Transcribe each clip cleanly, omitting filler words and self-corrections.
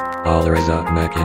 Alireza Mekin.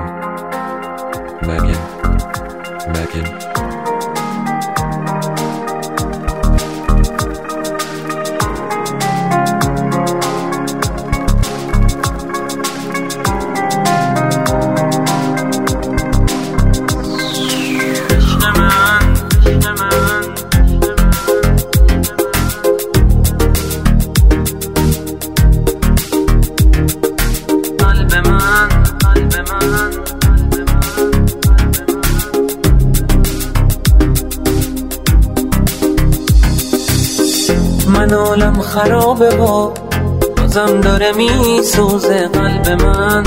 من عالم خرابه و بازم داره میسوزه قلب من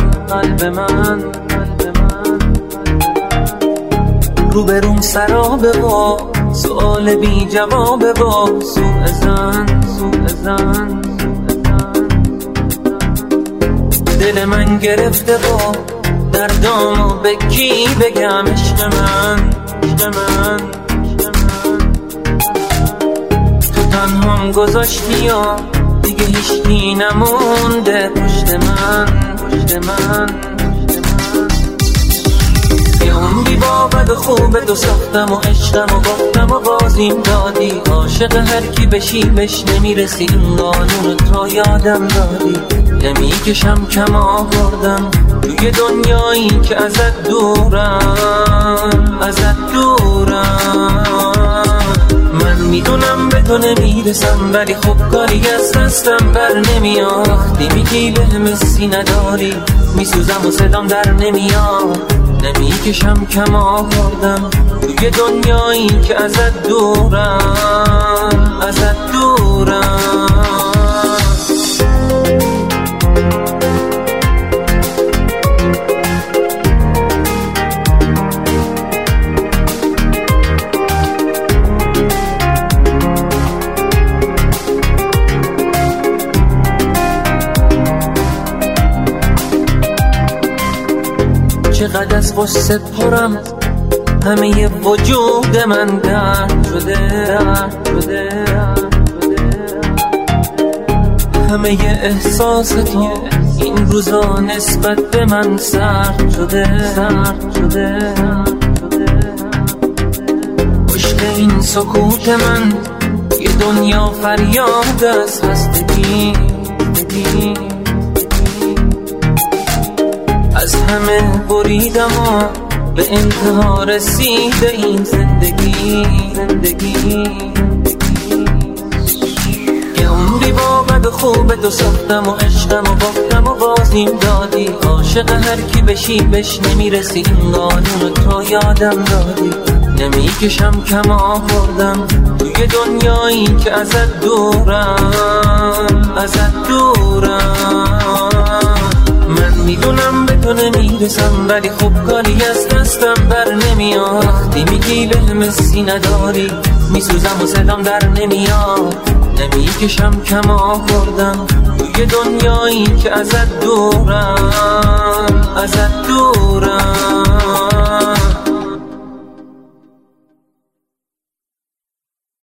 روبروم سرابه و سؤال بی جوابه و سوء زن دل من گرفته و دردامو به کی بگم عشق من تنهام گذاشتی و دیگه هیچکی نمونده پشت من یه عمری با بد و خوبه تو ساختم و عشقم و باختم و بازیم دادی عاشق هر کی بشی بش نمیرسی این قانون تا یادم دادی نمیکشم کم آوردم توی دنیایی که ازت دورم من میدونم به تو نمیرسم ولی خب کاری از دستم بر نمیاد وقتی میگی به حسی نداری میسوزم و صدام در نمیاد نمیکشم کم آوردم توی دنیایی که ازت دورم چقدر از غصه پرم همه وجود من درد شده همه احساس تو این روزا نسبت به من سرد شده پشت این سکوت من یه دنیا فریاد از خستگی از همه بریدم و به انتها رسیده این زندگی یه عمری با بد و خوبه تو ساختم و عشقم و باختم و بازیم دادی عاشق هر کی بشی بش نمیرسی این قانون تو یادم دادی نمیکشم کم آوردم توی دنیایی که ازت دورم من میدونم به تو نمیرسم ولی خب کاری از دستم بر نمیاد وقتی میگی به حسی نداری میسوزم و صدام در نمیاد نمیکشم کم آوردم توی دنیایی که ازت دورم